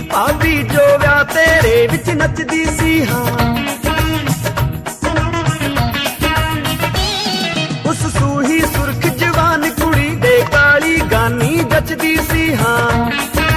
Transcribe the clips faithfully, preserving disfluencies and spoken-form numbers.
ਭਾਬੀ ਜੋ ਵਿਆਹ ਤੇਰੇ ਵਿੱਚ ਨੱਚਦੀ ਸੀ ਹਾਂ। ਉਸ ਸੂਹੀ ਸੁਰਖ ਜਵਾਨ ਕੁੜੀ ਦੇ ਕਾਲੀ ਗਾਨੀ ਜੱਚਦੀ ਸੀ ਹਾਂ।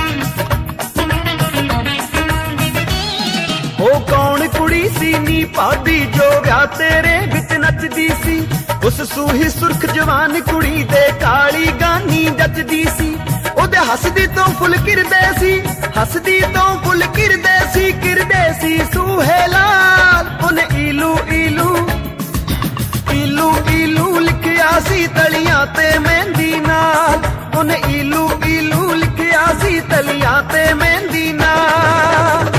ਉਹ ਕੌਣ ਕੁੜੀ ਸੀ ਨੀ ਭਾਬੀ ਜੋ ਵਿਆਹ ਤੇਰੇ ਵਿੱਚ ਨੱਚਦੀ ਸੀ। ਉਸ ਸੂਹੀ ਸੁਰਖ ਜਵਾਨ ਕੁੜੀ ਦੇ ਕਾਲੀ ਗਾਨੀ ਜੱਚਦੀ ਸੀ। ਉਹਦੇ ਹੱਸਦੀ ਤੋਂ ਫੁੱਲ ਕਿਰਦੇ ਸੀ, ਹੱਸਦੀ ਤੋਂ ਫੁੱਲ ਕਿਰਦੇ ਸੀ, ਕਿਰਦੇ ਸੀ ਸੂਹੇ ਲਾਲ। ਉਹਨੇ ਈਲੂ ਈਲੂ ਈਲੂ ਈਲੂ ਲਿਖਿਆ ਸੀ ਤਲੀਆਂ ਤੇ ਮਹਿੰਦੀ ਨਾਲ। ਉਹਨੇ ਈਲੂ ਈਲੂ ਲਿਖਿਆ ਸੀ ਤਲੀਆਂ ਤੇ ਮਹਿੰਦੀ ਨਾਲ।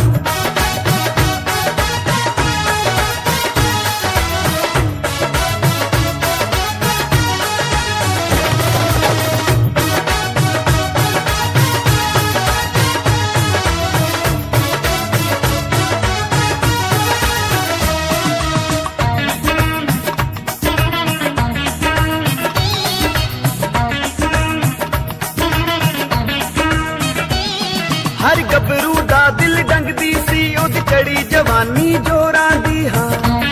ਹਰ ਗੱਭਰੂ ਦਾ ਦਿਲ ਡੰਗਦੀ ਸੀ ਉਹਦੀ ਚੜੀ ਜਵਾਨੀ ਜੋਰਾਂ ਦੀ ਹਾਂ।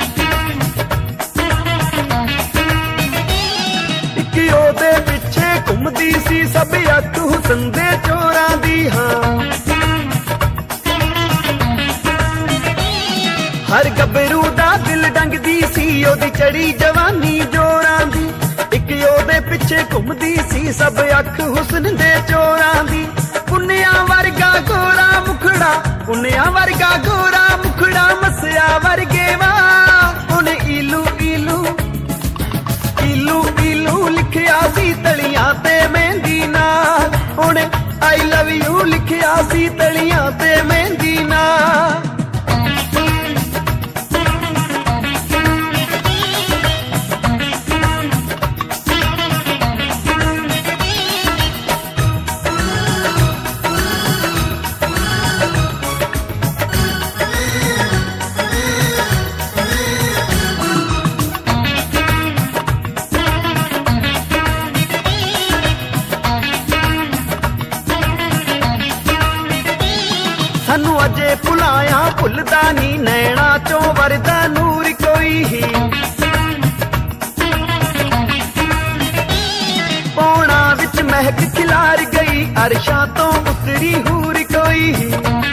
ਇੱਕ ਉਹਦੇ ਪਿੱਛੇ ਘੁੰਮਦੀ ਸੀ ਸਭ ਅੱਖ ਹੁਸਨ ਦੇ ਚੋਰਾਂ ਦੀ ਹਾਂ। ਹਰ ਗੱਭਰੂ ਦਾ ਦਿਲ ਡੰਗਦੀ ਸੀ ਉਹਦੀ ਚੜੀ ਜਵਾਨੀ ਜੋਰਾਂ ਦੀ। ਇੱਕ ਉਹਦੇ ਪਿੱਛੇ ਘੁੰਮਦੀ ਸੀ ਸਭ ਅੱਖ ਹੁਸਨ ਦੇ ਚੋਰਾਂ ਦੀ। ਪੁੰਨਿਆ ਵਰਗਾ ਗੋਰਾ ਮੁਖੜਾ, ਪੁੰਨਿਆ ਵਰਗਾ ਗੋਰਾ ਮੁਖੜਾ, ਮਸਿਆ ਵਰਗੇ ਵਾਲ। ਉਹਨੇ ਈਲੂ ਈਲੂ ਈਲੂ ਈਲੂ ਲਿਖਿਆ ਸੀ ਤਲੀਆਂ ਤੇ ਮਹਿੰਦੀ ਨਾਲ। ਉਹਨੇ ਆਈ ਲਵ ਯੂ ਲਿਖਿਆ ਸੀ ਤਲੀਆਂ ਤੇ ਮਹਿੰਦੀ ਨਾਲ। ਸਾਨੂੰ ਅਜੇ ਭੁਲਾਇਆ ਭੁੱਲਦਾ ਨੀ, ਨੈਣਾ ਚੋਂ ਵਰਦਾ ਨੂਰ ਕੋਈ ਹੀ। ਪੌਣਾ ਵਿੱਚ ਮਹਿਕ ਖਿਲਾਰ ਗਈ, ਅਰਸ਼ਾਂ ਤੋਂ ਉਤਰੀ ਹੂਰ ਕੋਈ ਹੀ।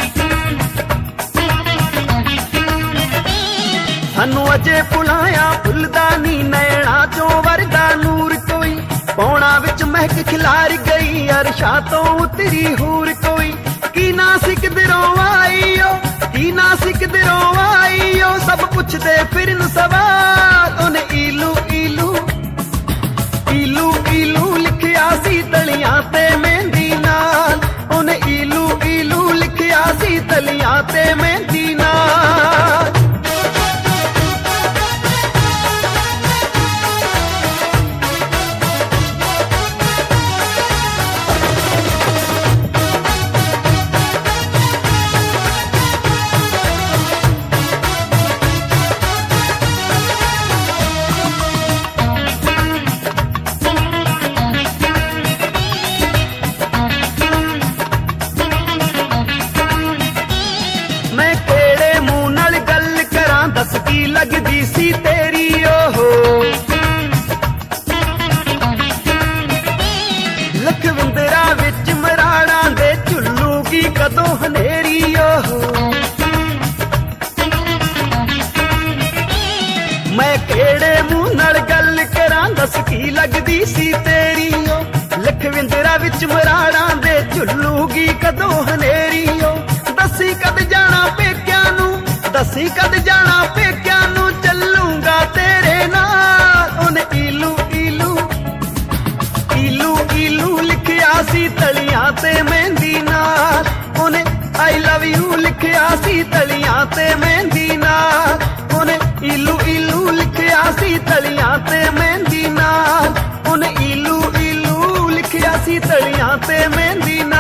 ਸਾਨੂੰ ਅਜੇ ਭੁਲਾਇਆ ਭੁੱਲਦਾ ਨੀ, ਨੈਣਾ ਚੋਂ ਵਰਦਾ ਨੂਰ ਕੋਈ। ਪੌਣਾ ਵਿੱਚ ਮਹਿਕ ਖਿਲਾਰ ਗਈ, ਅਰਸ਼ਾਂ ਤੋਂ ਉਤਰੀ ਹੂਰ ਕੋਈ। ਕੀ ਨਾ ਸਿੱਖਦਰੋਂ ਆਈਓ, ਕੀ ਨਾ ਸਿੱਖਦਰੋਂ ਆਈਓ, ਸਭ ਪੁੱਛਦੇ ਫਿਰਨ ਸਵਾਲ। ਉਹਨੇ ਈਲੂ ਈਲੂ ਈਲੂ ਈਲੂ ਲਿਖਿਆ ਸੀ ਤਲੀਆਂ ਤੇ ਮਹਿੰਦੀ ਨਾਲ। ਉਹਨੇ ਈਲੂ ਈਲੂ ਲਿਖਿਆ ਸੀ ਤਲੀਆਂ ਤੇ ਮਹਿੰਦੀ ਨਾਲ। ਮੈਂ ਕਿਹੜੇ ਮੂੰਹ ਨਾਲ ਗੱਲ ਕਰਾਂ, ਦੱਸ ਕੀ ਲੱਗਦੀ ਸੀ ਤੇਰੀ ਉਹ। ਲਖਵਿੰਦਰਾ ਵਿੱਚ ਮਰਾੜਾਂ ਦੇ ਝੁੱਲੂਗੀ ਕਦੋਂ ਹਨੇਰੀ ਉਹ। ਮੈਂ ਕਿਹੜੇ ਮੂੰਹ ਨਾਲ ਗੱਲ ਕਰਾਂ, ਦੱਸ ਕੀ ਲੱਗਦੀ ਸੀ ਤੇਰੀ ਉਹ। ਲਖਵਿੰਦਰਾ ਵਿੱਚ ਮਰਾੜਾਂ ਦੇ ਝੁੱਲੂਗੀ ਕਦੋਂ ਹਨੇਰੀ ਉਹ। ਦੱਸੀ ਕਦ ਜਾਣਾ ਪੇਕਿਆਂ ਨੂੰ, ਦੱਸੀ ਕਦ ਜਾਣਾ ਪੇਕਿਆਂ ਨੂੰ, ਚੱਲੂਗਾ ਤੇਰੇ ਨਾਲ। ਉਹਨੇ ਈਲੂ ਈਲੂ ਈਲੂ ਈਲੂ ਲਿਖਿਆ ਸੀ ਤਲੀਆਂ ਤੇ ਮਹਿੰਦੀ ਨਾਲ। ਉਹਨੇ ਆਈ ਲਵ ਯੂ ਲਿਖਿਆ ਸੀ ਤਲੀਆਂ ਤੇ ਮਹਿੰਦੀ ਨਾਲ। ਉਹਨੇ ਈਲੂ ਈਲੂ ਲਿਖਿਆ ਸੀ ਤਲੀਆਂ ਤੇ ਮਹਿੰਦੀ ਨਾਲ। ਉਹਨੇ ਈਲੂ ਈਲੂ ਲਿਖਿਆ ਸੀ ਤਲੀਆਂ ਤੇ ਮਹਿੰਦੀ ਨਾਲ।